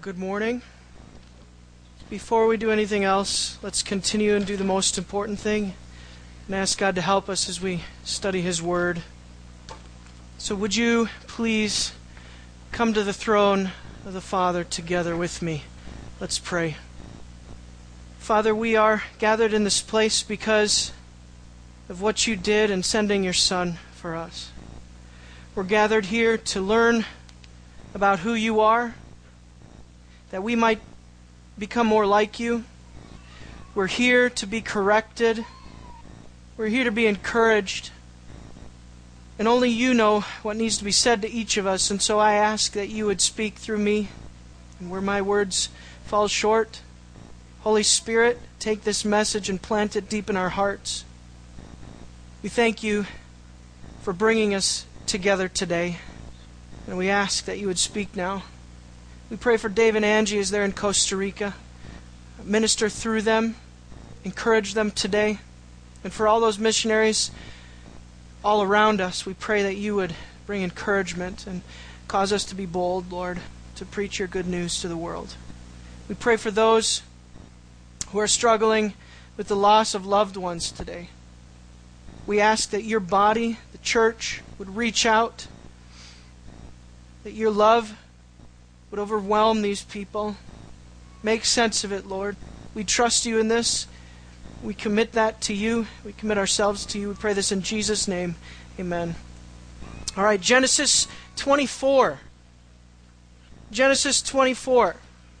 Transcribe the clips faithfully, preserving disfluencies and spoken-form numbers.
Good morning. Before we do anything else, let's continue and do the most important thing and ask God to help us as we study His Word. So would you please come to the throne of the Father together with me? Let's pray. Father, we are gathered in this place because of what you did in sending your Son for us. We're gathered here to learn about who you are, that we might become more like you. We're here to be corrected. We're here to be encouraged. And only you know what needs to be said to each of us. And so I ask that you would speak through me. And where my words fall short, Holy Spirit, take this message and plant it deep in our hearts. We thank you for bringing us together today. And we ask that you would speak now. We pray for Dave and Angie as they're in Costa Rica. Minister through them. Encourage them today. And for all those missionaries all around us, we pray that you would bring encouragement and cause us to be bold, Lord, to preach your good news to the world. We pray for those who are struggling with the loss of loved ones today. We ask that your body, the church, would reach out, that your love would overwhelm these people. Make sense of it, Lord. We trust you in this. We commit that to you. We commit ourselves to you. We pray this in Jesus' name. Amen. All right, Genesis twenty-four. Genesis twenty-four.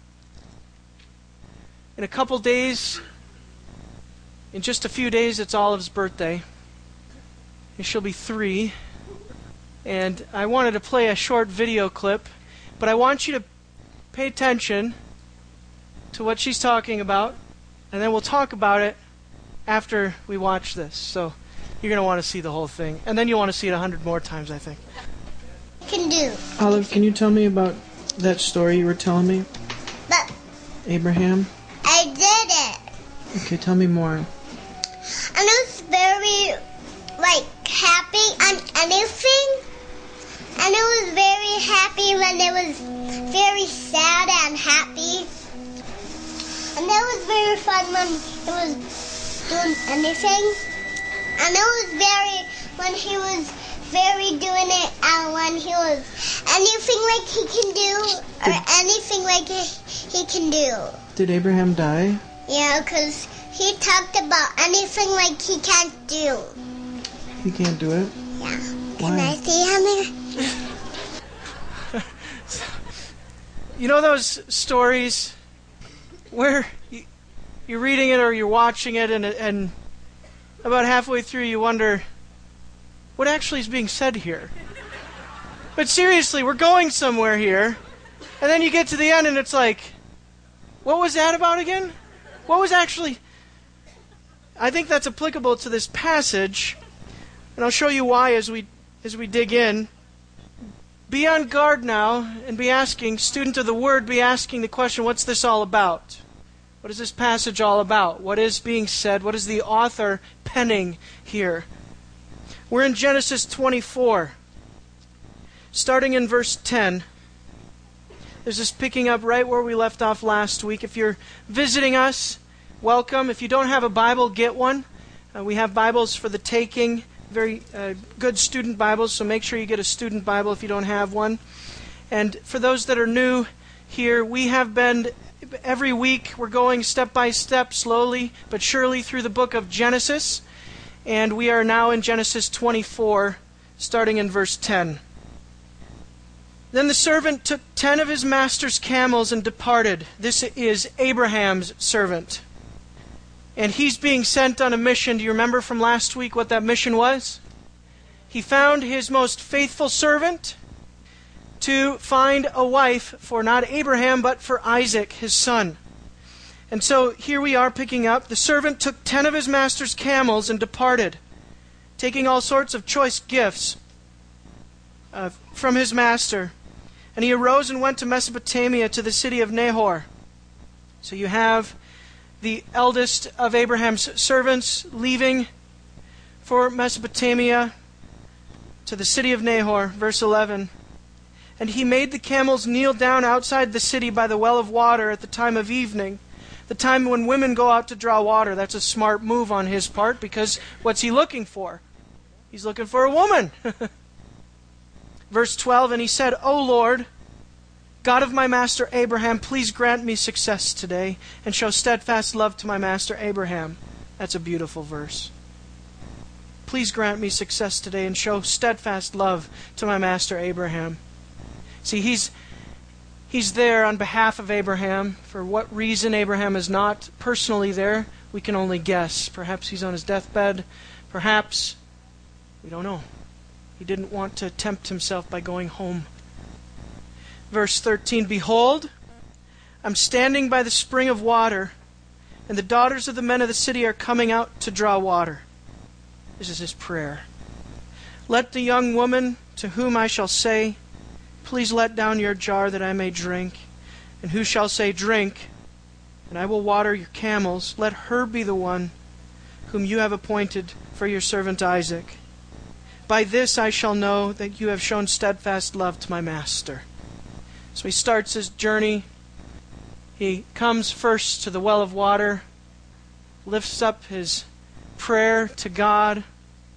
In a couple days, in just a few days, it's Olive's birthday. And she'll be three. And I wanted to play a short video clip, but I want you to pay attention to what she's talking about, and then we'll talk about it after we watch this. So you're going to want to see the whole thing. And then you'll want to see it a hundred more times, I think. Can do. Olive, can you tell me about that story you were telling me? But Abraham? I did it. Okay, tell me more. And it was very, like, happy on anything. And it was very happy when it was very sad and happy. And it was very fun when it was doing anything. And it was very, when he was very doing it, and when he was anything like he can do, or Did, anything like he, he can do. Did Abraham die? Yeah, because he talked about anything like he can't do. He can't do it? Yeah. Why? Can I see him? You know those stories where you, you're reading it or you're watching it, and, and about halfway through you wonder, what actually is being said here? But seriously, we're going somewhere here, and then you get to the end and it's like, what was that about again? What was actually... I think that's applicable to this passage, and I'll show you why as we as we dig in. Be on guard now and be asking, student of the Word, be asking the question, what's this all about? What is this passage all about? What is being said? What is the author penning here? We're in Genesis twenty-four, starting in verse ten. This is picking up right where we left off last week. If you're visiting us, welcome. If you don't have a Bible, get one. Uh, we have Bibles for the taking. Very uh, good student Bibles, so make sure you get a student Bible if you don't have one. And for those that are new here, we have been, every week, we're going step by step, slowly but surely through the book of Genesis. And we are now in Genesis twenty-four, starting in verse ten. Then the servant took ten of his master's camels and departed. This is Abraham's servant. And he's being sent on a mission. Do you remember from last week what that mission was? He found his most faithful servant to find a wife for not Abraham, but for Isaac, his son. And so here we are picking up. The servant took ten of his master's camels and departed, taking all sorts of choice gifts uh, from his master. And he arose and went to Mesopotamia, to the city of Nahor. So you have the eldest of Abraham's servants leaving for Mesopotamia to the city of Nahor. Verse eleven. And he made the camels kneel down outside the city by the well of water at the time of evening, the time when women go out to draw water. That's a smart move on his part, because what's he looking for? He's looking for a woman. Verse twelve, and he said, O Lord, God of my master Abraham, please grant me success today and show steadfast love to my master Abraham. That's a beautiful verse. Please grant me success today and show steadfast love to my master Abraham. See, he's he's there on behalf of Abraham. For what reason Abraham is not personally there, we can only guess. Perhaps he's on his deathbed. Perhaps, we don't know. He didn't want to tempt himself by going home. Verse thirteen, Behold, I'm standing by the spring of water, and the daughters of the men of the city are coming out to draw water. This is his prayer. Let the young woman to whom I shall say, Please let down your jar that I may drink, and who shall say, Drink, and I will water your camels, let her be the one whom you have appointed for your servant Isaac. By this I shall know that you have shown steadfast love to my master. So he starts his journey. He comes first to the well of water, lifts up his prayer to God.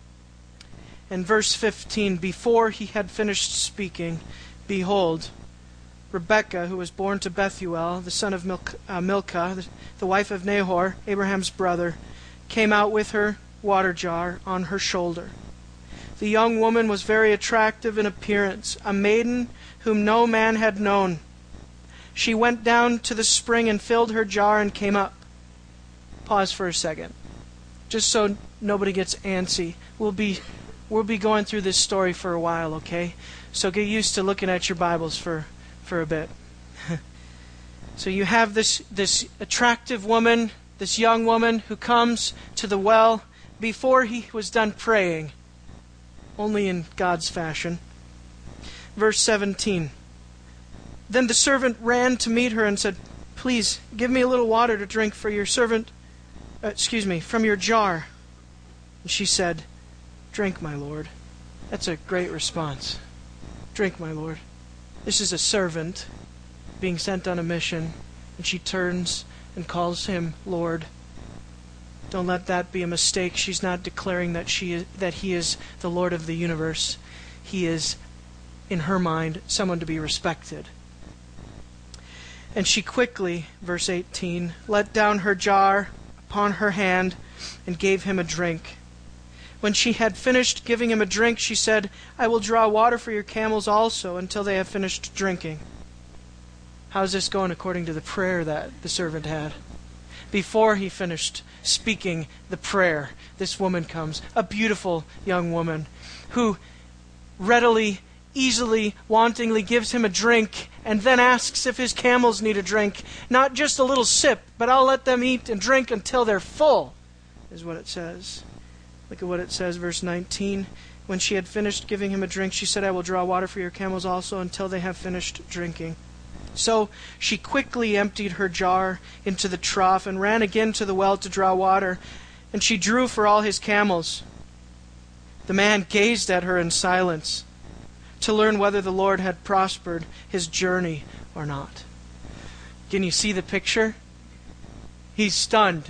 And verse fifteen, before he had finished speaking, behold, Rebekah, who was born to Bethuel, the son of Milcah, uh, Milcah the, the wife of Nahor, Abraham's brother, came out with her water jar on her shoulder. The young woman was very attractive in appearance, a maiden whom no man had known. She went down to the spring and filled her jar and came up. Pause for a second, just so nobody gets antsy. We'll be we'll be going through this story for a while, okay? So get used to looking at your Bibles for, for a bit. So you have this this attractive woman, this young woman who comes to the well before he was done praying, only in God's fashion. Verse seventeen. Then the servant ran to meet her and said, Please, give me a little water to drink for your servant, uh, excuse me, from your jar. And she said, Drink, my lord. That's a great response. Drink, my lord. This is a servant being sent on a mission, and she turns and calls him Lord. Don't let that be a mistake. She's not declaring that she is, that he is the Lord of the universe. He is, in her mind, someone to be respected. And she quickly, verse eighteen, let down her jar upon her hand and gave him a drink. When she had finished giving him a drink, she said, I will draw water for your camels also until they have finished drinking. How's this going according to the prayer that the servant had? Before he finished speaking the prayer, this woman comes, a beautiful young woman, who readily, easily, wantingly gives him a drink and then asks if his camels need a drink. Not just a little sip, but I'll let them eat and drink until they're full, is what it says. Look at what it says, verse nineteen. When she had finished giving him a drink, she said, I will draw water for your camels also until they have finished drinking. So she quickly emptied her jar into the trough and ran again to the well to draw water, and she drew for all his camels. The man gazed at her in silence to learn whether the Lord had prospered his journey or not. Can you see the picture? He's stunned.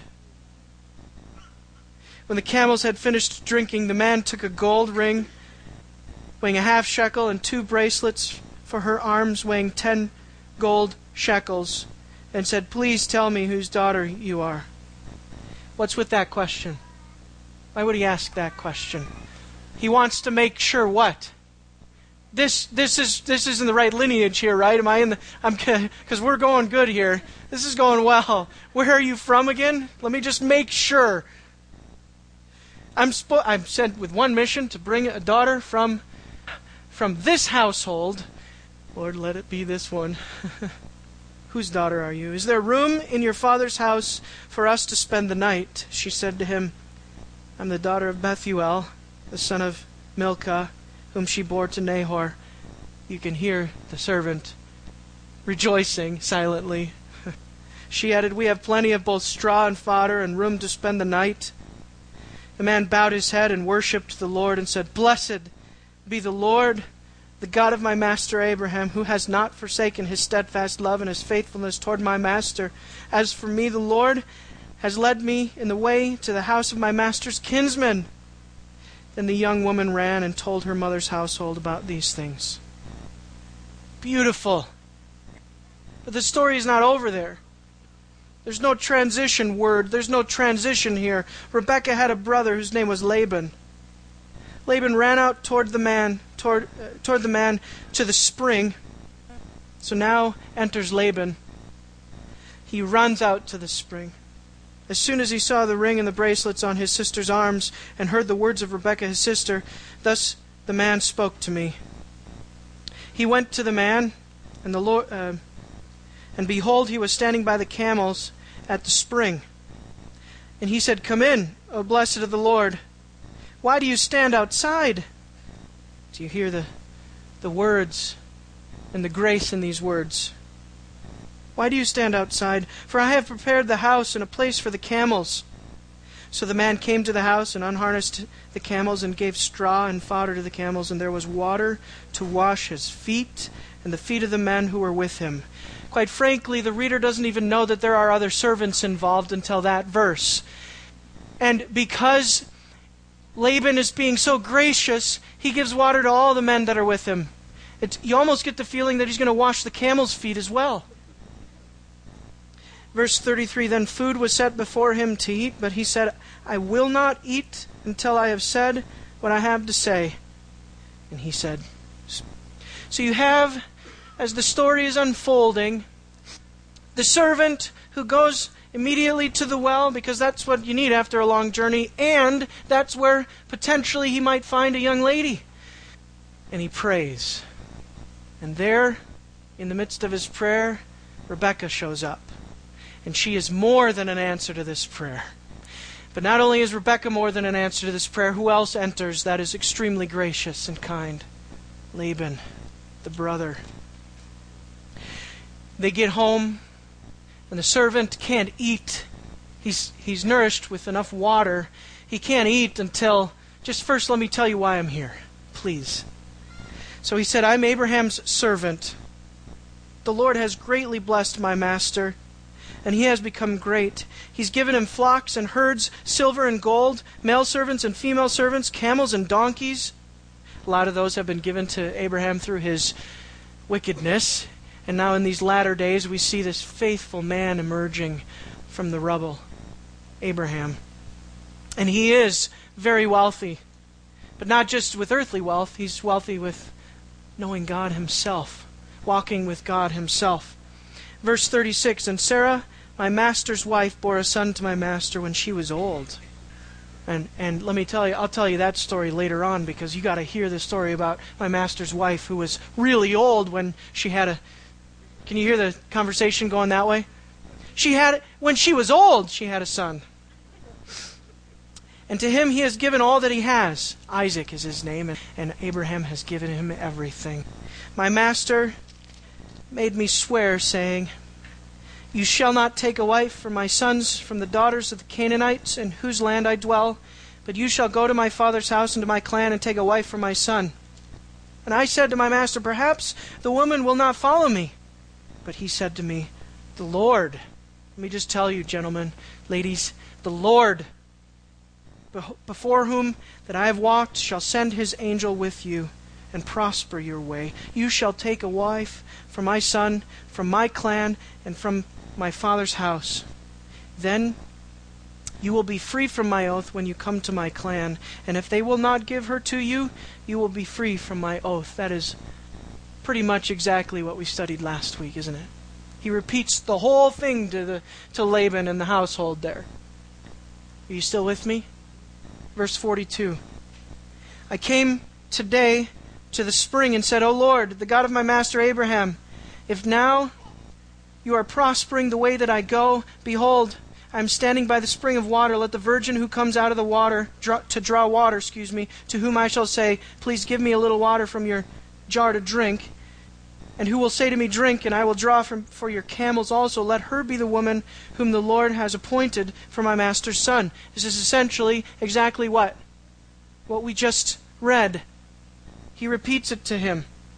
When the camels had finished drinking, the man took a gold ring weighing a half shekel and two bracelets for her arms weighing ten gold shekels and said, Please tell me whose daughter you are. What's with that question? Why would he ask that question? He wants to make sure what? This this is this isn't the right lineage here, right? Am I in the I'm because we're going good here. This is going well. Where are you from again? Let me just make sure. I'm spo- I'm sent with one mission to bring a daughter from from this household. Lord, let it be this one. Whose daughter are you? Is there room in your father's house for us to spend the night? She said to him, I'm the daughter of Bethuel, the son of Milcah, whom she bore to Nahor. You can hear the servant rejoicing silently. She added, We have plenty of both straw and fodder and room to spend the night. The man bowed his head and worshipped the Lord and said, Blessed be the Lord the God of my master Abraham, who has not forsaken his steadfast love and his faithfulness toward my master. As for me, the Lord has led me in the way to the house of my master's kinsman." Then the young woman ran and told her mother's household about these things. Beautiful. But the story is not over there. There's no transition word. There's no transition here. Rebekah had a brother whose name was Laban. Laban ran out toward the man, toward, uh, toward the man to the spring. So now enters Laban. He runs out to the spring. As soon as he saw the ring and the bracelets on his sister's arms and heard the words of Rebekah his sister, thus the man spoke to me. He went to the man, and the Lord, uh, and behold, he was standing by the camels at the spring. And he said, "Come in, O blessed of the Lord. Why do you stand outside?" Do you hear the, the words and the grace in these words? "Why do you stand outside? For I have prepared the house and a place for the camels." So the man came to the house and unharnessed the camels and gave straw and fodder to the camels, and there was water to wash his feet and the feet of the men who were with him. Quite frankly, the reader doesn't even know that there are other servants involved until that verse. And because Laban is being so gracious, he gives water to all the men that are with him. It's, you almost get the feeling that he's going to wash the camels' feet as well. Verse thirty-three, "Then food was set before him to eat, but he said, 'I will not eat until I have said what I have to say.' And he said..." So you have, as the story is unfolding, the servant who goes immediately to the well, because that's what you need after a long journey, and that's where potentially he might find a young lady. And he prays. And there, in the midst of his prayer, Rebekah shows up. And she is more than an answer to this prayer. But not only is Rebekah more than an answer to this prayer, who else enters that is extremely gracious and kind? Laban, the brother. They get home, and the servant can't eat. He's, he's nourished with enough water. He can't eat until, just first let me tell you why I'm here, please. So he said, "I'm Abraham's servant. The Lord has greatly blessed my master, and he has become great. He's given him flocks and herds, silver and gold, male servants and female servants, camels and donkeys." A lot of those have been given to Abraham through his wickedness. And now in these latter days we see this faithful man emerging from the rubble, Abraham. And he is very wealthy. But not just with earthly wealth, he's wealthy with knowing God himself, walking with God himself. Verse thirty-six, "And Sarah, my master's wife, bore a son to my master when she was old." And and let me tell you, I'll tell you that story later on, because you got to hear the story about my master's wife who was really old when she had a... Can you hear the conversation going that way? She had, when she was old, she had a son. "And to him he has given all that he has." Isaac is his name, and, and Abraham has given him everything. "My master made me swear, saying, 'You shall not take a wife for my sons from the daughters of the Canaanites in whose land I dwell, but you shall go to my father's house and to my clan and take a wife for my son.' And I said to my master, 'Perhaps the woman will not follow me.' But he said to me, 'The Lord,'" let me just tell you, gentlemen, ladies, "the Lord, before whom that I have walked, shall send his angel with you and prosper your way. You shall take a wife for my son, from my clan, and from my father's house. Then you will be free from my oath when you come to my clan. And if they will not give her to you, you will be free from my oath." That is pretty much exactly what we studied last week, isn't it? He repeats the whole thing to the to Laban and the household there. Are you still with me? Verse forty-two. "I came today to the spring and said, 'O Lord, the God of my master Abraham, if now you are prospering the way that I go, behold, I am standing by the spring of water. Let the virgin who comes out of the water draw, to draw water, excuse me, to whom I shall say, please give me a little water from your jar to drink, and who will say to me, drink, and I will draw from for your camels also. Let her be the woman whom the Lord has appointed for my master's son.'" This is essentially exactly what? What we just read. He repeats it to him.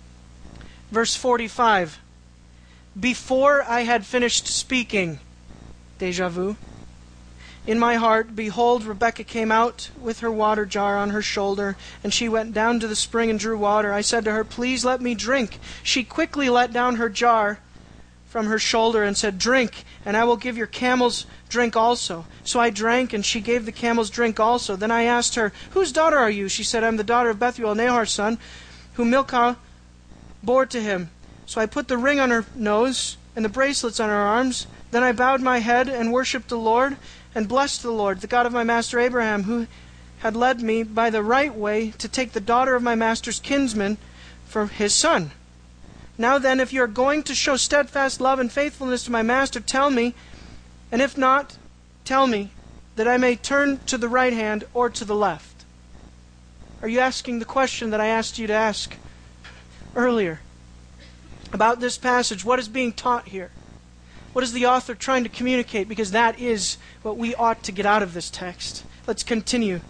Verse forty-five. Before I had finished speaking, déjà vu, in my heart, behold, Rebekah came out with her water jar on her shoulder, and she went down to the spring and drew water. I said to her, please let me drink. She quickly let down her jar from her shoulder and said, drink, and I will give your camels drink also. So I drank, and she gave the camels drink also. Then I asked her, whose daughter are you? She said, I'm the daughter of Bethuel, Nahor's son, whom Milcah bore to him. So I put the ring on her nose and the bracelets on her arms. Then I bowed my head and worshipped the Lord, and blessed the Lord, the God of my master Abraham, who had led me by the right way to take the daughter of my master's kinsman for his son. Now then, if you are going to show steadfast love and faithfulness to my master, tell me, and if not, tell me, that I may turn to the right hand or to the left. Are you asking the question that I asked you to ask earlier about this passage? What is being taught here? What is the author trying to communicate? Because that is what we ought to get out of this text. Let's continue.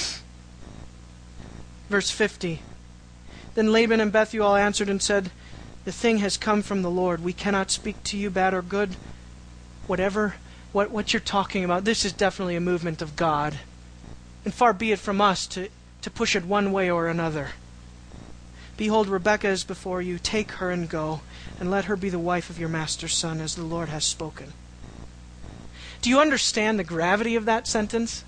Verse fifty. Then Laban and Bethuel answered and said, the thing has come from the Lord. We cannot speak to you bad or good. Whatever, what, what you're talking about, this is definitely a movement of God. And far be it from us to, to push it one way or another. Behold, Rebekah is before you. Take her and go, and let her be the wife of your master's son, as the Lord has spoken. Do you understand the gravity of that sentence?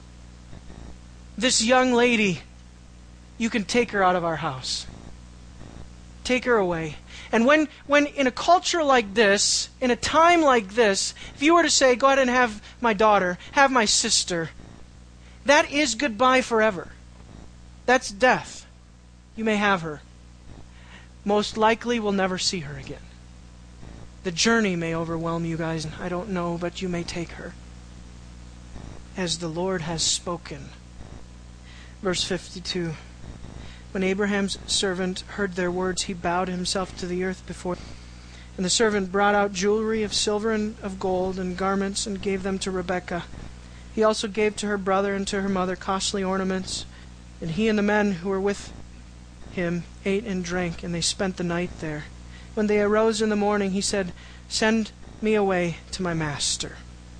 This young lady, you can take her out of our house. Take her away. And when, when in a culture like this, in a time like this, if you were to say, go ahead and have my daughter, have my sister, that is goodbye forever. That's death. You may have her. Most likely we'll never see her again. The journey may overwhelm you guys, I don't know, but you may take her. As the Lord has spoken. Verse fifty-two. When Abraham's servant heard their words, he bowed himself to the earth before them. And the servant brought out jewelry of silver and of gold and garments and gave them to Rebekah. He also gave to her brother and to her mother costly ornaments. And he and the men who were with him ate and drank, and they spent the night there. When they arose in the morning, he said, send me away to my master.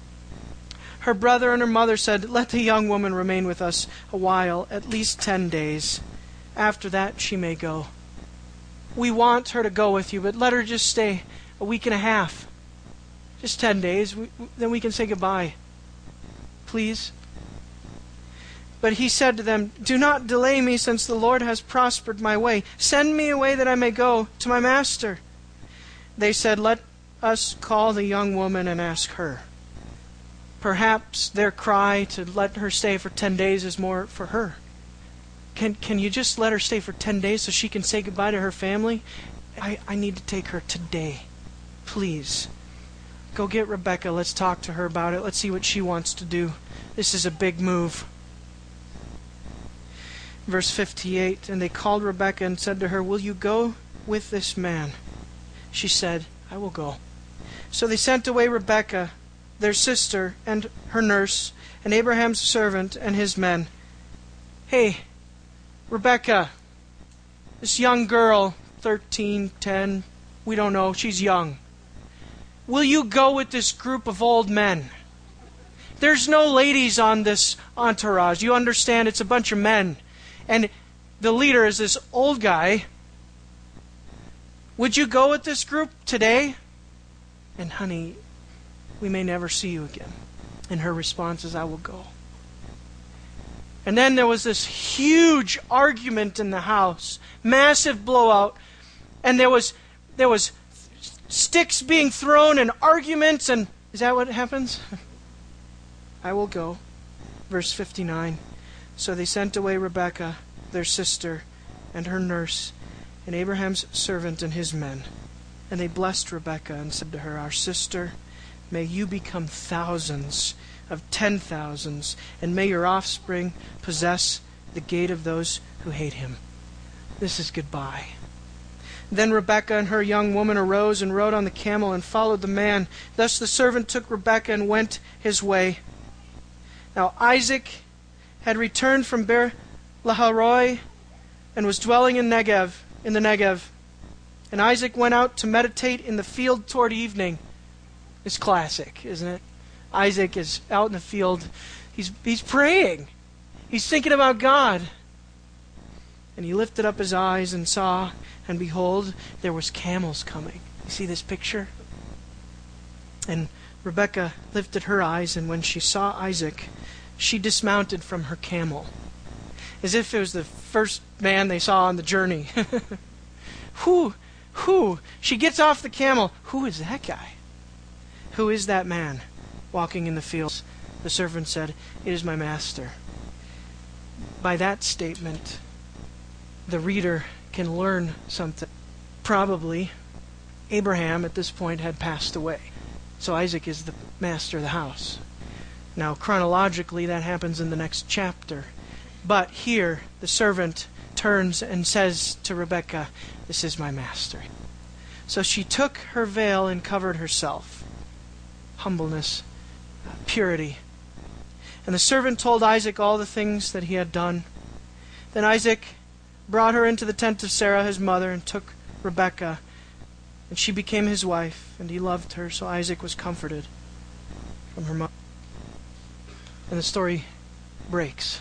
Her brother and her mother said, let the young woman remain with us a while, at least ten days. After that, she may go. We want her to go with you, but let her just stay a week and a half. Just ten days. We, then we can say goodbye. Please. But he said to them, do not delay me, since the Lord has prospered my way. Send me away that I may go to my master. They said, let us call the young woman and ask her. Perhaps their cry to let her stay for ten days is more for her. Can can you just let her stay for ten days so she can say goodbye to her family? I, I need to take her today. Please. Go get Rebekah. Let's talk to her about it. Let's see what she wants to do. This is a big move. Verse fifty-eight, and they called Rebekah and said to her, will you go with this man? She said, I will go. So they sent away Rebekah, their sister, and her nurse, and Abraham's servant and his men. Hey, Rebekah, this young girl, thirteen, ten, we don't know, she's young. Will you go with this group of old men? There's no ladies on this entourage. You understand, it's a bunch of men. And the leader is this old guy. Would you go with this group today? And honey, we may never see you again. And her response is, I will go. And then there was this huge argument in the house, massive blowout, and there was there was sticks being thrown and arguments, and is that what happens? I will go. Verse fifty-nine. So they sent away Rebekah, their sister, and her nurse, and Abraham's servant and his men. And they blessed Rebekah and said to her, our sister, may you become thousands of ten thousands, and may your offspring possess the gate of those who hate him. This is goodbye. Then Rebekah and her young woman arose and rode on the camel and followed the man. Thus the servant took Rebekah and went his way. Now Isaac had returned from Beer Lahairoi and was dwelling in Negev, in the Negev. And Isaac went out to meditate in the field toward evening. It's classic, isn't it? Isaac is out in the field. He's, he's praying. He's thinking about God. And he lifted up his eyes and saw, and behold, there was camels coming. You see this picture? And Rebekah lifted her eyes, and when she saw Isaac, she dismounted from her camel, as if it was the first man they saw on the journey. Who? Who? She gets off the camel. Who is that guy? Who is that man walking in the fields? The servant said, "It is my master." By that statement, the reader can learn something. Probably Abraham at this point had passed away. So Isaac is the master of the house. Now, chronologically, that happens in the next chapter. But here, the servant turns and says to Rebekah, "This is my master." So she took her veil and covered herself. Humbleness, purity. And the servant told Isaac all the things that he had done. Then Isaac brought her into the tent of Sarah, his mother, and took Rebekah. And she became his wife, and he loved her, so Isaac was comforted from her mother. And the story breaks.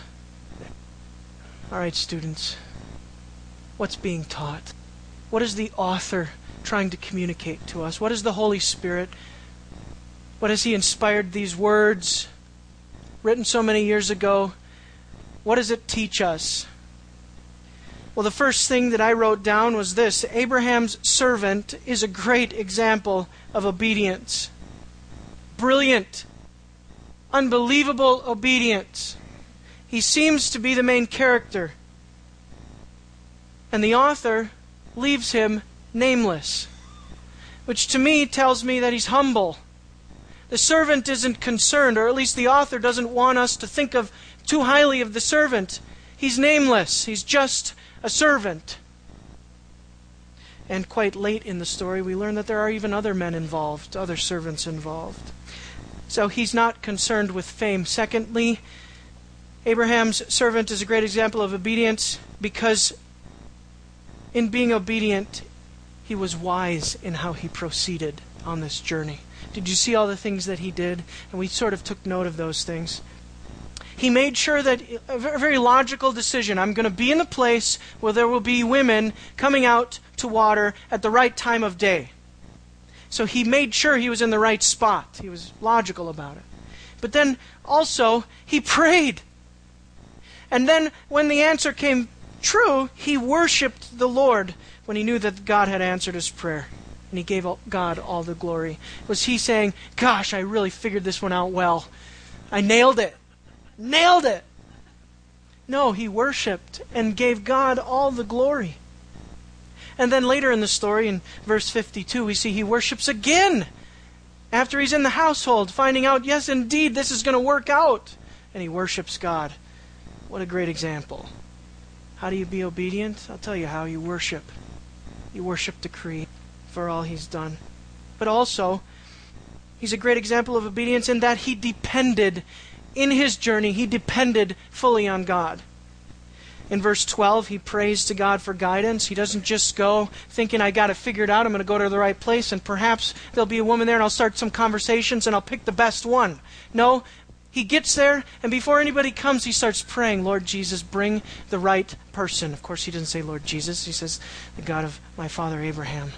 All right, students, what's being taught? What is the author trying to communicate to us? What is the Holy Spirit? What has He inspired these words, written so many years ago? What does it teach us? Well, the first thing that I wrote down was this: Abraham's servant is a great example of obedience. Brilliant, unbelievable obedience. He seems to be the main character. And the author leaves him nameless, which to me tells me that he's humble. The servant isn't concerned, or at least the author doesn't want us to think of too highly of the servant. He's nameless. He's just a servant. And quite late in the story, we learn that there are even other men involved, other servants involved. So he's not concerned with fame. Secondly, Abraham's servant is a great example of obedience because in being obedient, he was wise in how he proceeded on this journey. Did you see all the things that he did? And we sort of took note of those things. He made sure that, a very logical decision, I'm going to be in the place where there will be women coming out to water at the right time of day. So he made sure he was in the right spot. He was logical about it. But then also, he prayed. And then when the answer came true, he worshipped the Lord when he knew that God had answered his prayer. And he gave God all the glory. Was he saying, "Gosh, I really figured this one out well. I nailed it. Nailed it." No, he worshipped and gave God all the glory. And then later in the story, in verse fifty-two, we see he worships again after he's in the household, finding out, yes, indeed, this is going to work out. And he worships God. What a great example. How do you be obedient? I'll tell you how. You worship. You worship the Creator for all He's done. But also, he's a great example of obedience in that he depended, in his journey, he depended fully on God. In verse twelve, he prays to God for guidance. He doesn't just go thinking, I got it figured out, I'm going to go to the right place, and perhaps there'll be a woman there and I'll start some conversations and I'll pick the best one. No, he gets there, and before anybody comes, he starts praying, "Lord Jesus, bring the right person." Of course, he doesn't say Lord Jesus. He says, "The God of my father Abraham."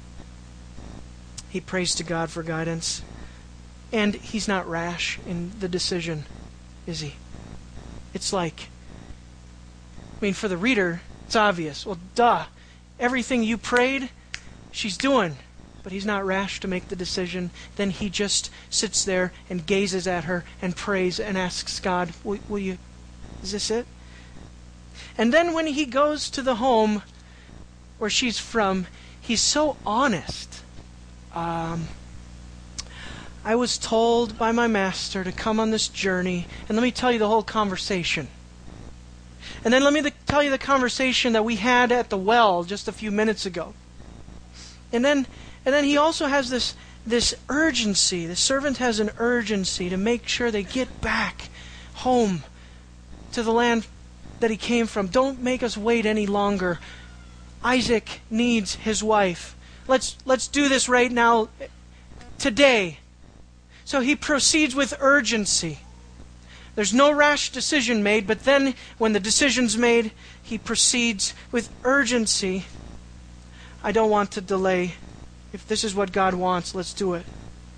He prays to God for guidance. And he's not rash in the decision, is he? It's like, I mean, for the reader, it's obvious. Well, duh. Everything you prayed, she's doing. But he's not rash to make the decision. Then he just sits there and gazes at her and prays and asks God, will, will you, is this it? And then when he goes to the home where she's from, he's so honest. Um, I was told by my master to come on this journey, and let me tell you the whole conversation. And then let me th- tell you the conversation that we had at the well just a few minutes ago. And then and then he also has this this urgency. The servant has an urgency to make sure they get back home to the land that he came from. Don't make us wait any longer. Isaac needs his wife. Let's, let's do this right now, today. So he proceeds with urgency. There's no rash decision made, but then when the decision's made, he proceeds with urgency. I don't want to delay. If this is what God wants, let's do it.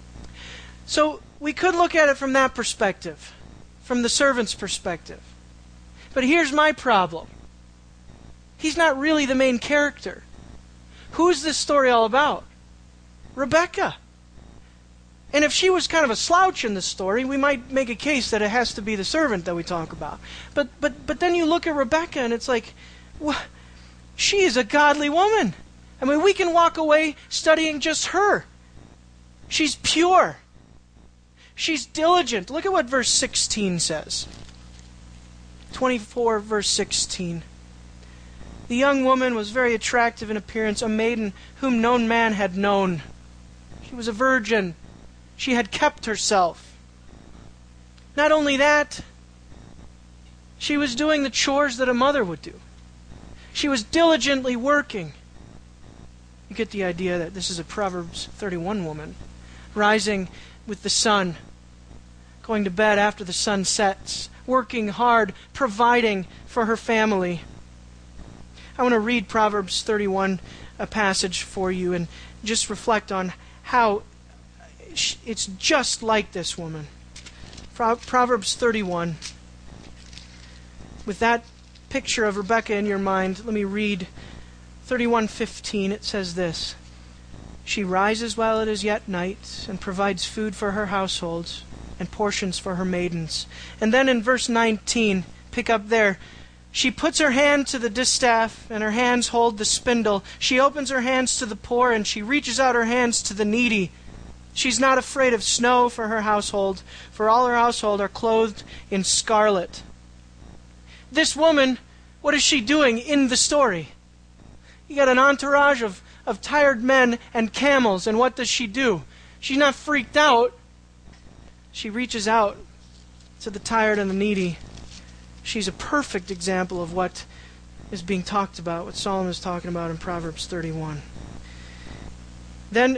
So we could look at it from that perspective, from the servant's perspective. But here's my problem. He's not really the main character. Who's this story all about? Rebecca. And if she was kind of a slouch in the story, we might make a case that it has to be the servant that we talk about. But but but then you look at Rebecca and it's like, well, she is a godly woman. I mean, we can walk away studying just her. She's pure. She's diligent. Look at what verse sixteen says. twenty-four, verse sixteen. The young woman was very attractive in appearance, a maiden whom no man had known. She was a virgin. She had kept herself. Not only that, she was doing the chores that a mother would do. She was diligently working. You get the idea that this is a Proverbs thirty-one woman, rising with the sun, going to bed after the sun sets, working hard, providing for her family. I want to read Proverbs thirty-one, a passage for you, and just reflect on how it's just like this woman. Proverbs thirty-one. With that picture of Rebecca in your mind, let me read thirty-one fifteen. It says this: She rises while it is yet night, and provides food for her household, and portions for her maidens. And then in verse nineteen, pick up there. She puts her hand to the distaff, and her hands hold the spindle. She opens her hands to the poor, and she reaches out her hands to the needy. She's not afraid of snow for her household, for all her household are clothed in scarlet. This woman, what is she doing in the story? You got an entourage of, of tired men and camels, and what does she do? She's not freaked out. She reaches out to the tired and the needy. She's a perfect example of what is being talked about, what Solomon is talking about in Proverbs thirty-one. Then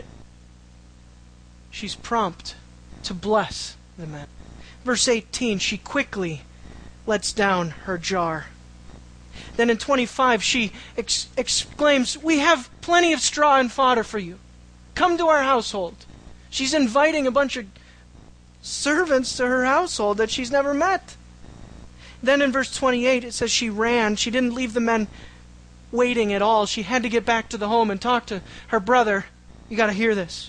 she's prompt to bless the men. Verse eighteen, she quickly lets down her jar. Then in twenty-five, she ex- exclaims, "We have plenty of straw and fodder for you. Come to our household." She's inviting a bunch of servants to her household that she's never met. Then in verse twenty-eight, it says she ran. She didn't leave the men waiting at all. She had to get back to the home and talk to her brother. You got to hear this.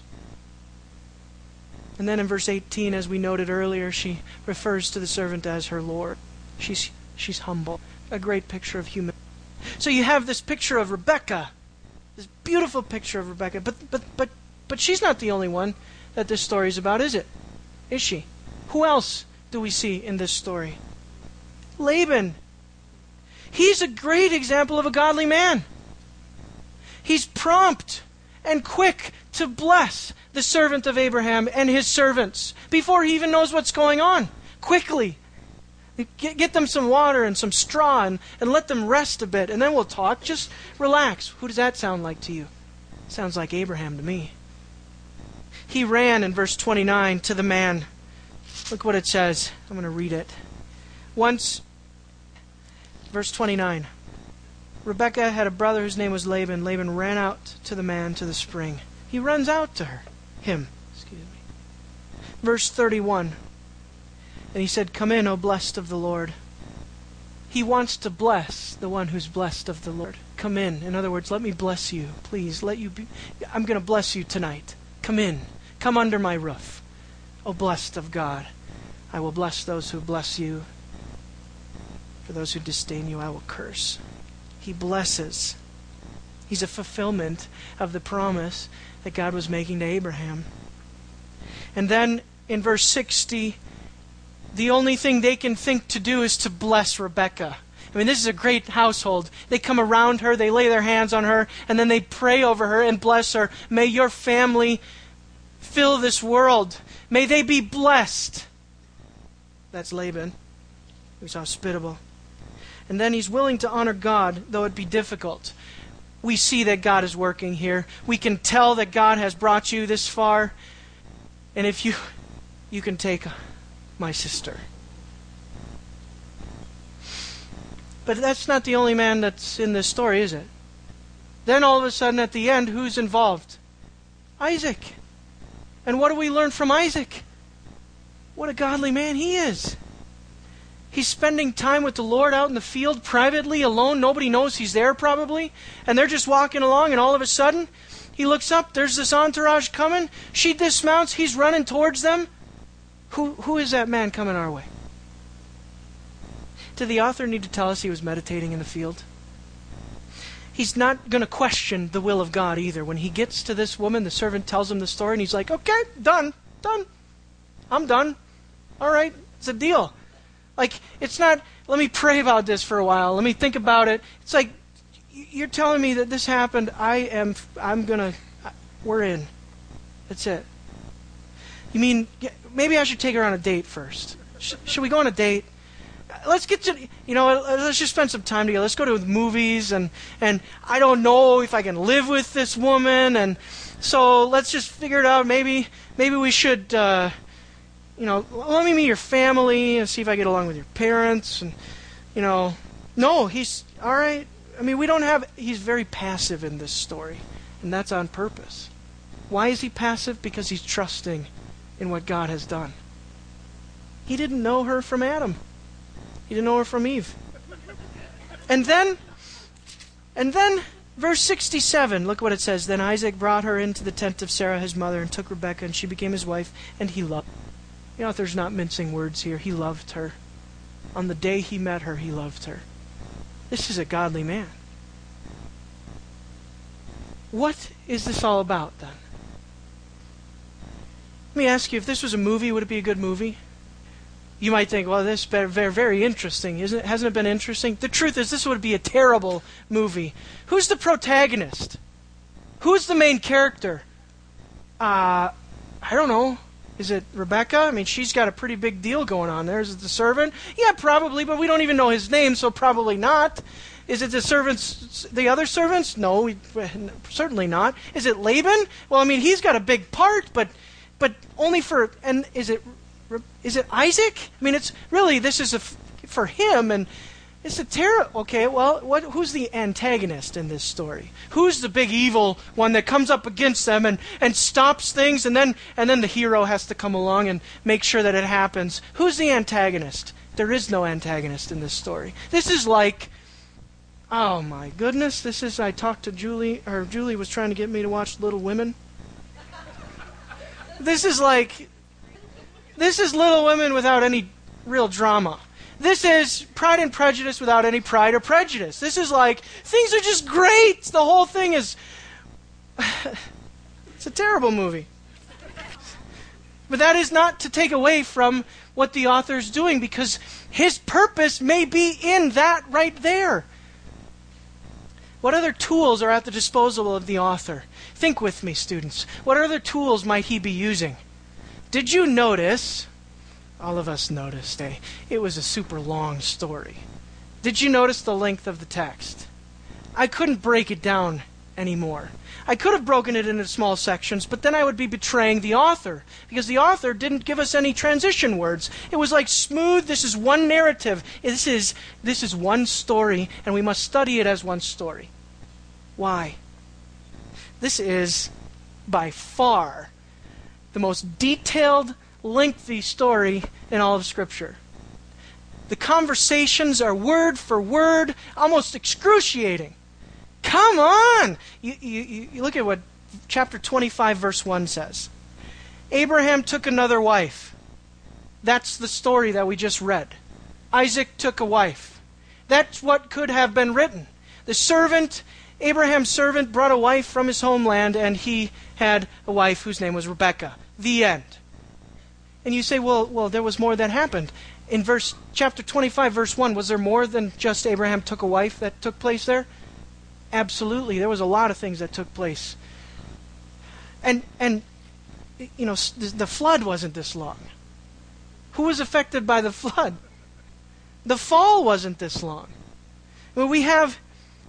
And then in verse eighteen, as we noted earlier, she refers to the servant as her Lord. She's she's humble. A great picture of human. So you have this picture of Rebecca, this beautiful picture of Rebecca. But but but but she's not the only one that this story is about, is it? Is she? Who else do we see in this story? Laban. He's a great example of a godly man. He's prompt and quick to bless the servant of Abraham and his servants before he even knows what's going on. Quickly. Get, get them some water and some straw and, and let them rest a bit, and then we'll talk. Just relax. Who does that sound like to you? Sounds like Abraham to me. He ran in verse twenty-nine to the man. Look what it says. I'm going to read it. Once, verse twenty-nine. Rebekah had a brother whose name was Laban. Laban ran out to the man to the spring. He runs out to her. Him. Excuse me. Verse thirty-one. And he said, "Come in, O blessed of the Lord." He wants to bless the one who's blessed of the Lord. Come in. In other words, let me bless you. Please, let you be. I'm going to bless you tonight. Come in. Come under my roof. O blessed of God. I will bless those who bless you. For those who disdain you, I will curse. He blesses. He's a fulfillment of the promise that God was making to Abraham. And then in verse sixty, the only thing they can think to do is to bless Rebekah. I mean, this is a great household. They come around her, they lay their hands on her, and then they pray over her and bless her. May your family fill this world. May they be blessed. That's Laban. He was hospitable. And then he's willing to honor God, though it be difficult. we see that God is working here. We can tell that God has brought you this far. And if you, you can take my sister. But that's not the only man that's in this story, is it? Then all of a sudden at the end, who's involved? Isaac. And what do we learn from Isaac? What a godly man he is. He's spending time with the Lord out in the field privately, alone. Nobody knows he's there probably. And they're just walking along, and all of a sudden, he looks up. There's this entourage coming. She dismounts. He's running towards them. Who, who is that man coming our way? Did the author need to tell us he was meditating in the field? He's not going to question the will of God either. When he gets to this woman, the servant tells him the story, and he's like, okay, done, done. I'm done. All right, it's a deal. Like, it's not, let me pray about this for a while. Let me think about it. It's like, you're telling me that this happened. I am, I'm going to, we're in. That's it. You mean, maybe I should take her on a date first. Sh- should we go on a date? Let's get to, you know, let's just spend some time together. Let's go to the movies, and, and I don't know if I can live with this woman, and so let's just figure it out. Maybe, maybe we should, uh, you know, let me meet your family and see if I get along with your parents, and, you know, no, he's, all right. I mean, we don't have, he's very passive in this story, and that's on purpose. Why is he passive? Because he's trusting in what God has done. He didn't know her from Adam. He didn't know her from Eve. And then, and then, verse sixty-seven, look what it says. Then Isaac brought her into the tent of Sarah, his mother, and took Rebekah, and she became his wife, and he loved her. The author's not mincing words here. He loved her. On the day he met her, he loved her. This is a godly man. What is this all about, then? Let me ask you, if this was a movie, would it be a good movie? You might think, well, this is very, very, very interesting. Isn't it? Hasn't it been interesting? The truth is, this would be a terrible movie. Who's the protagonist? Who's the main character? Uh, I don't know. Is it Rebecca? I mean, she's got a pretty big deal going on there. Is it the servant? Yeah, probably, but we don't even know his name, so probably not. Is it the servants, the other servants? No, we, certainly not. Is it Laban? Well, I mean, he's got a big part, but but only for, and is it is it Isaac? I mean, it's really, this is a, for him, and it's a terror. Okay, well, what? Who's the antagonist in this story? Who's the big evil one that comes up against them and, and stops things, and then and then the hero has to come along and make sure that it happens? Who's the antagonist? There is no antagonist in this story. This is like, oh my goodness, this is, I talked to Julie, or Julie was trying to get me to watch Little Women. This is like, this is Little Women without any real drama. This is Pride and Prejudice without any pride or prejudice. This is like, things are just great. The whole thing is, it's a terrible movie. But that is not to take away from what the author is doing, because his purpose may be in that right there. What other tools are at the disposal of the author? Think with me, students. What other tools might he be using? Did you notice, all of us noticed, eh? It was a super long story. Did you notice the length of the text? I couldn't break it down anymore. I could have broken it into small sections, but then I would be betraying the author, because the author didn't give us any transition words. It was like smooth, this is one narrative. This is, this is one story, and we must study it as one story. Why? This is, by far, the most detailed, lengthy story in all of Scripture. The conversations are word for word, almost excruciating. Come on! You, you, you look at what chapter twenty-five, verse one says. Abraham took another wife. That's the story that we just read. Isaac took a wife. That's what could have been written. The servant, Abraham's servant, brought a wife from his homeland, and he had a wife whose name was Rebekah. The end. And you say, well, well, there was more that happened. In verse chapter twenty-five, verse one, was there more than just Abraham took a wife that took place there? Absolutely. There was a lot of things that took place. And, and you know, the flood wasn't this long. Who was affected by the flood? The fall wasn't this long. Well, we have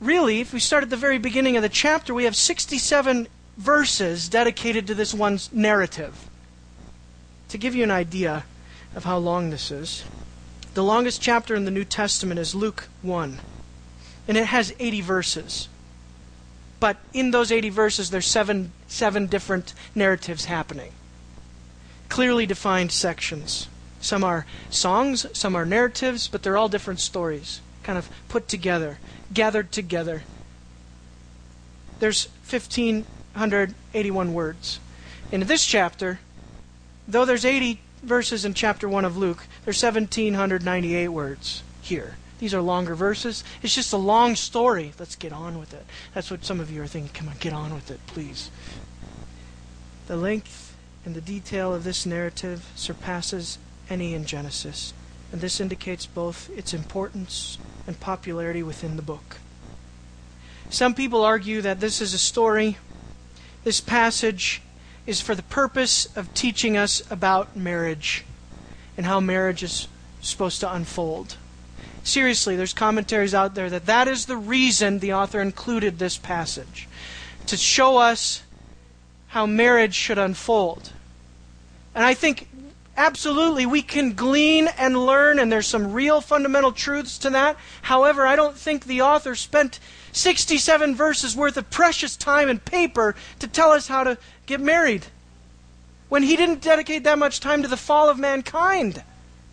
really, if we start at the very beginning of the chapter, we have sixty-seven verses dedicated to this one narrative. To give you an idea of how long this is, the longest chapter in the New Testament is Luke one, and it has eighty verses. But in those eighty verses, there's seven, seven different narratives happening. Clearly defined sections. Some are songs, some are narratives, but they're all different stories, kind of put together, gathered together. There's fifteen eighty-one words. In this chapter, though there's eighty verses in chapter one of Luke, there's seventeen ninety-eight words here. These are longer verses. It's just a long story. Let's get on with it. That's what some of you are thinking. Come on, get on with it, please. The length and the detail of this narrative surpasses any in Genesis, and this indicates both its importance and popularity within the book. Some people argue that this is a story, this passage is for the purpose of teaching us about marriage and how marriage is supposed to unfold. Seriously, there's commentaries out there that that is the reason the author included this passage, to show us how marriage should unfold. And I think absolutely we can glean and learn, and there's some real fundamental truths to that. However, I don't think the author spent sixty-seven verses worth of precious time and paper to tell us how to get married, when he didn't dedicate that much time to the fall of mankind.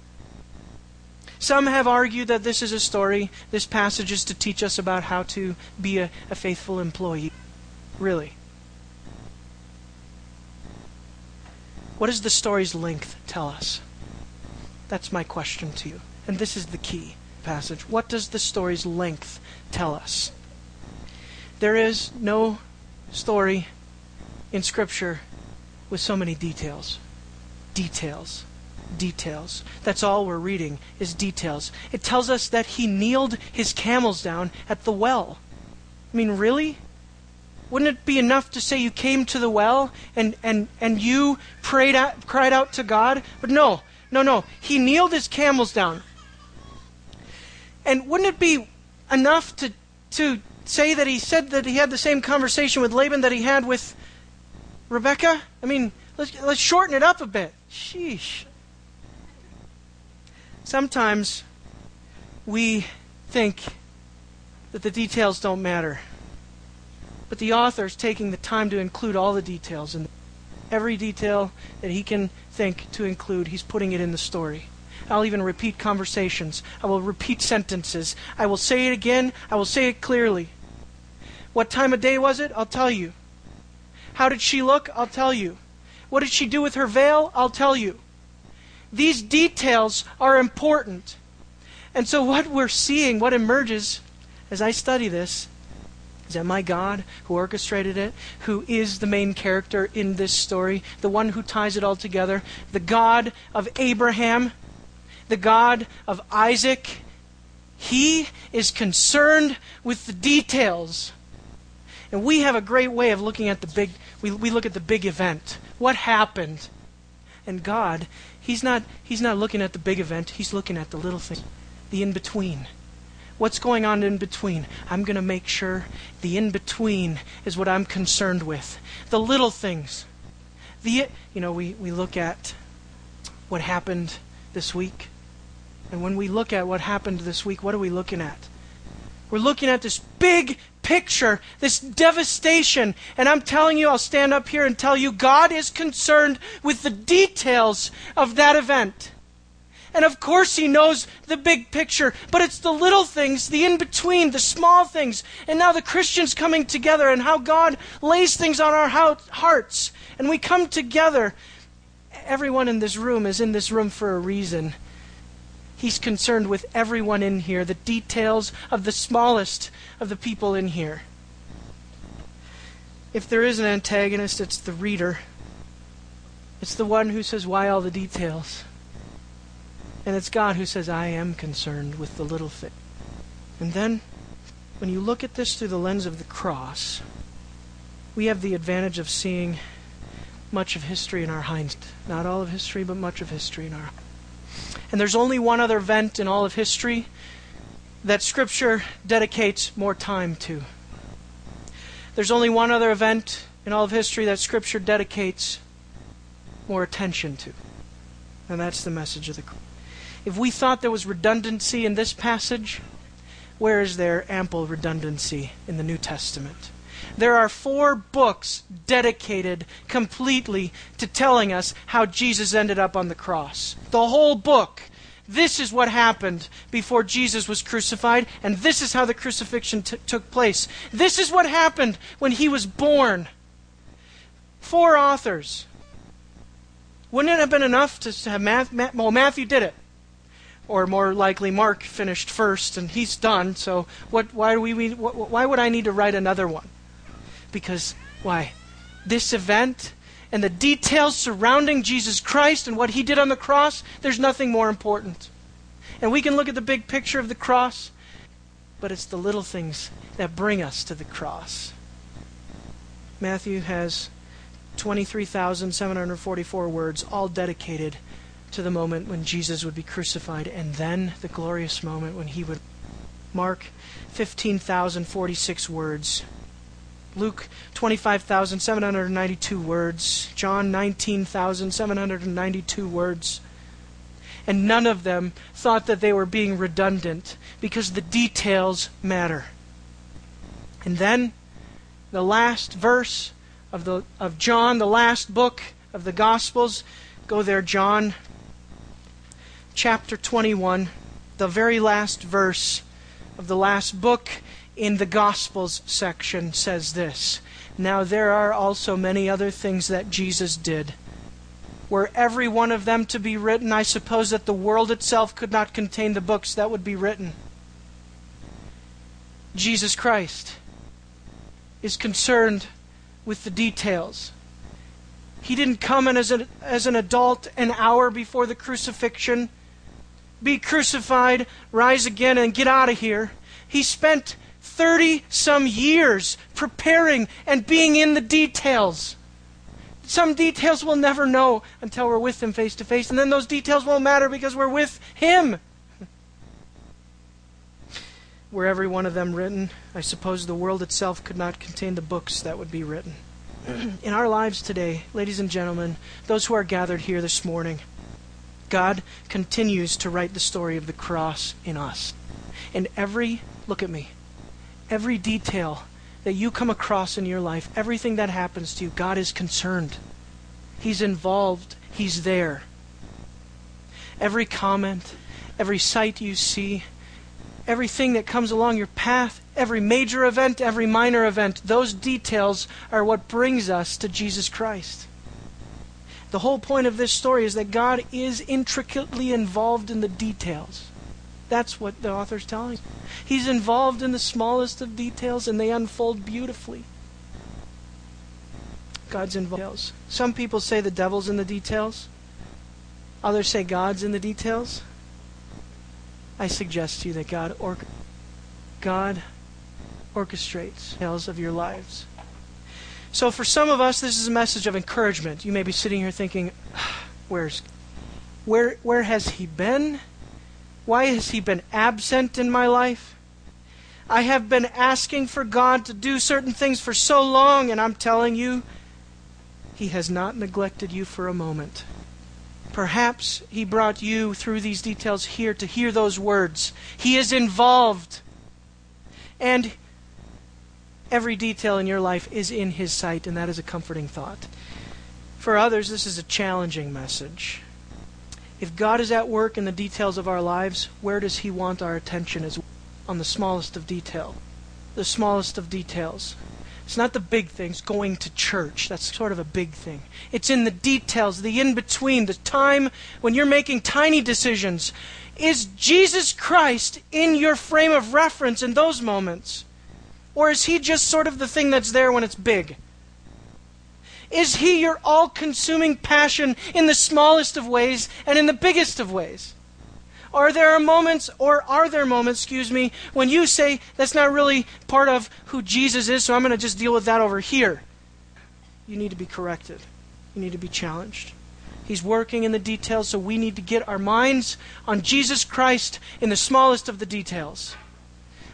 Some have argued that this is a story, this passage is to teach us about how to be a, a faithful employee. Really. What does the story's length tell us? That's my question to you. And this is the key passage. What does the story's length tell us? There is no story in Scripture with so many details. Details. Details. That's all we're reading is details. It tells us that he kneeled his camels down at the well. I mean, really? Wouldn't it be enough to say you came to the well and, and, and you prayed out, cried out to God? But no, no, no. He kneeled his camels down. And wouldn't it be enough to to say that he said that he had the same conversation with Laban that he had with Rebekah? I mean, let's let's shorten it up a bit. Sheesh. Sometimes we think that the details don't matter. But the author is taking the time to include all the details. And every detail that he can think to include, he's putting it in the story. I'll even repeat conversations. I will repeat sentences. I will say it again. I will say it clearly. What time of day was it? I'll tell you. How did she look? I'll tell you. What did she do with her veil? I'll tell you. These details are important. And so what we're seeing, what emerges as I study this, is that my God, who orchestrated it, who is the main character in this story, the one who ties it all together, the God of Abraham, the God of Isaac, he is concerned with the details. And we have a great way of looking at the big, we, we look at the big event. What happened? And God, he's not, he's not looking at the big event, he's looking at the little thing, the in-between. What's going on in between? I'm going to make sure the in-between is what I'm concerned with. The little things. The you know, we, we look at what happened this week. And when we look at what happened this week, what are we looking at? We're looking at this big picture, this devastation. And I'm telling you, I'll stand up here and tell you, God is concerned with the details of that event. And of course he knows the big picture, but it's the little things, the in-between, the small things. And now the Christians coming together and how God lays things on our hearts. And we come together. Everyone in this room is in this room for a reason. He's concerned with everyone in here, the details of the smallest of the people in here. If there is an antagonist, it's the reader. It's the one who says, why all the details? And it's God who says, I am concerned with the little thing. And then, when you look at this through the lens of the cross, we have the advantage of seeing much of history in our hindsight. Not all of history, but much of history in our. And there's only one other event in all of history that Scripture dedicates more time to. There's only one other event in all of history that Scripture dedicates more attention to, and that's the message of the cross. If we thought there was redundancy in this passage, where is there ample redundancy in the New Testament? There are four books dedicated completely to telling us how Jesus ended up on the cross. The whole book. This is what happened before Jesus was crucified, and this is how the crucifixion t- took place. This is what happened when he was born. Four authors. Wouldn't it have been enough to have Matthew? Well, Matthew did it. Or more likely, Mark finished first, and he's done. So what? Why do we? Why would I need to write another one? Because why? This event and the details surrounding Jesus Christ and what he did on the cross. There's nothing more important. And we can look at the big picture of the cross, but it's the little things that bring us to the cross. Matthew has twenty-three thousand seven hundred forty-four words, all dedicated to the moment when Jesus would be crucified, and then the glorious moment when he would. Mark, fifteen thousand forty-six words. Luke, twenty-five thousand seven hundred ninety-two words. John, nineteen thousand seven hundred ninety-two words. And none of them thought that they were being redundant, because the details matter. And then, the last verse of the of John, the last book of the Gospels. Go there, John, chapter twenty-one, the very last verse of the last book in the Gospels section says this: Now there are also many other things that Jesus did. Were every one of them to be written, I suppose that the world itself could not contain the books that would be written. Jesus Christ is concerned with the details. He didn't come in as, a, as an adult an hour before the crucifixion, be crucified, rise again, and get out of here. He spent thirty-some years preparing and being in the details. Some details we'll never know until we're with Him face to face, and then those details won't matter because we're with Him. Were every one of them written, I suppose the world itself could not contain the books that would be written. In our lives today, ladies and gentlemen, those who are gathered here this morning, God continues to write the story of the cross in us. And every, look at me, every detail that you come across in your life, everything that happens to you, God is concerned. He's involved. He's there. Every comment, every sight you see, everything that comes along your path, every major event, every minor event, those details are what brings us to Jesus Christ. The whole point of this story is that God is intricately involved in the details. That's what the author's telling us. He's involved in the smallest of details, and they unfold beautifully. God's involved. Some people say the devil's in the details. Others say God's in the details. I suggest to you that God or God orchestrates details of your lives. So for some of us, this is a message of encouragement. You may be sitting here thinking, "Where's, where, where has He been? Why has He been absent in my life? I have been asking for God to do certain things for so long, and I'm telling you, He has not neglected you for a moment." Perhaps He brought you through these details here to hear those words. He is involved. And every detail in your life is in His sight, and that is a comforting thought. For others, this is a challenging message. If God is at work in the details of our lives, where does He want our attention? Is on the smallest of detail. The smallest of details. It's not the big things, going to church. That's sort of a big thing. It's in the details, the in-between, the time when you're making tiny decisions. Is Jesus Christ in your frame of reference in those moments? Or is He just sort of the thing that's there when it's big? Is He your all-consuming passion in the smallest of ways and in the biggest of ways? Are there moments, or are there moments, excuse me, when you say, that's not really part of who Jesus is, so I'm going to just deal with that over here? You need to be corrected. You need to be challenged. He's working in the details, so we need to get our minds on Jesus Christ in the smallest of the details.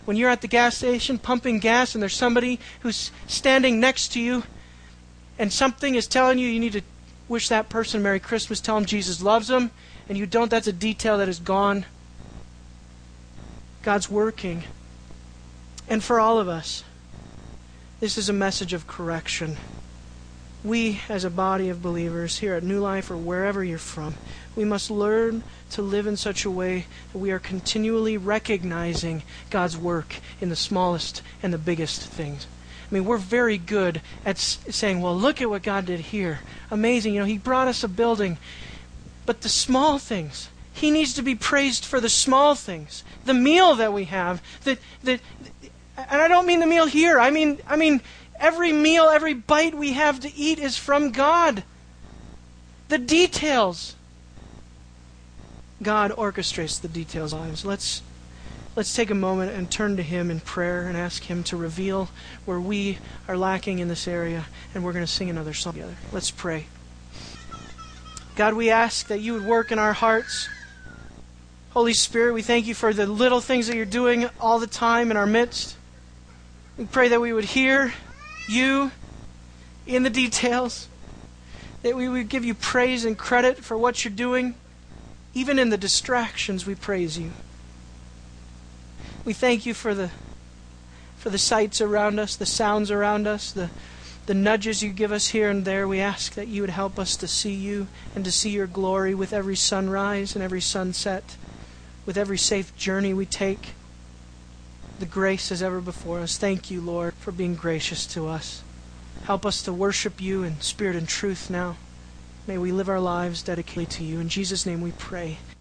when you're at the gas station pumping gas and there's somebody who's standing next to you and something is telling you you need to wish that person Merry Christmas, tell them Jesus loves them, and you don't, that's a detail that is gone. God's working. And for all of us, this is a message of correction. We, as a body of believers here at New Life or wherever you're from, we must learn to live in such a way that we are continually recognizing God's work in the smallest and the biggest things. I mean, we're very good at saying, well, look at what God did here. Amazing. You know, He brought us a building. But the small things, He needs to be praised for the small things. The meal that we have, that that, and I don't mean the meal here. I mean, I mean, every meal, every bite we have to eat is from God. The details. God orchestrates the details of our lives. Let's let's take a moment and turn to Him in prayer and ask Him to reveal where we are lacking in this area, and we're going to sing another song together. Let's pray. God, we ask that You would work in our hearts. Holy Spirit, we thank You for the little things that You're doing all the time in our midst. We pray that we would hear You in the details, that we would give You praise and credit for what You're doing. Even in the distractions, we praise You. We thank You for the for the sights around us, the sounds around us, the the nudges You give us here and there. We ask that You would help us to see You and to see Your glory with every sunrise and every sunset, with every safe journey we take. The grace is ever before us. Thank You, Lord, for being gracious to us. Help us to worship You in spirit and truth now. May we live our lives dedicated to You. In Jesus' name we pray.